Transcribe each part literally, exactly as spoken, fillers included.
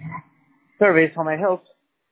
Service, how may I help?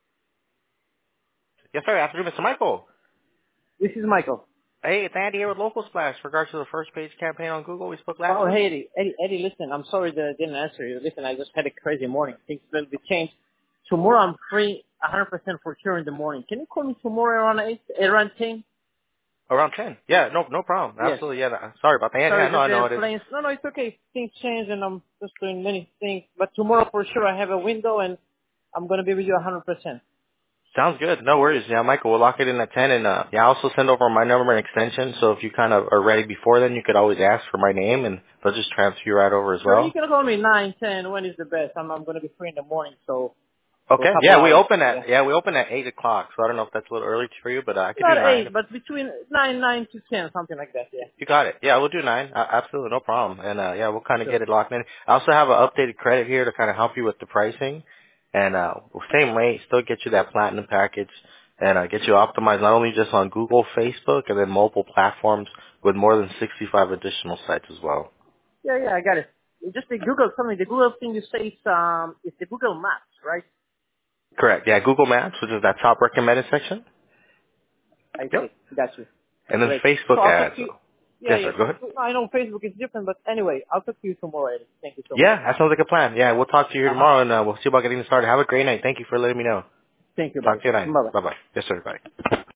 Yes, sir. Afternoon, Mister Michael. This is Michael. Hey, it's Andy here with Local Splash. Regards to the first page campaign on Google we spoke last Oh, week. hey, Eddie. Eddie, Eddie, listen, I'm sorry that I didn't answer you. Listen, I just had a crazy morning. Things a little bit changed. Tomorrow I'm free one hundred percent for sure in the morning. Can you call me tomorrow around eight, around ten? Around ten. Yeah, no, no problem. Yes. Absolutely. Yeah, no, sorry about that. Yeah, Sorry, yeah, no, just I the know it is. planes. No, no, it's okay. Things change and I'm just doing many things. But tomorrow for sure I have a window and I'm going to be with you one hundred percent. Sounds good. No worries. Yeah, Michael, we'll lock it in at ten, and uh, yeah, I'll also send over my number and extension. So if you kind of are ready before then, you could always ask for my name, and they'll just transfer you right over as Sure, you well. can call me nine, ten. When is the best? I'm, I'm going to be free in the morning, so for a Okay. couple Yeah, we hours. open Yeah. at yeah we open at eight o'clock. So I don't know if that's a little early for you, but uh, I could do Not nine. eight, but between nine, nine to ten, something like that. Yeah. You got it. Yeah, we'll do nine. Uh, absolutely, no problem. And uh, yeah, we'll kind of Sure. get it locked in. I also have an updated credit here to kind of help you with the pricing, and uh, same rate, still get you that platinum package, and uh, get you optimized not only just on Google, Facebook, and then mobile platforms with more than sixty-five additional sites as well. Yeah, yeah, I got it. Just the Google, something. The Google thing you say is um, it's the Google Maps, right? Correct. Yeah, Google Maps, which is that top recommended section. I see. Yep. Got you. And then Great. So Facebook I'll talk ads. to you. Yeah, Yes, yeah. sir. Go ahead. I know Facebook is different, but anyway, I'll talk to you tomorrow, Eddie. Thank you so much. Yeah, that sounds like a plan. Yeah, we'll talk to you here Uh huh. tomorrow, and uh, we'll see about getting started. Have a great night. Thank you for letting me know. Thank you, Talk buddy. to you at nine. Bye bye. Bye bye. Yes, sir. Bye.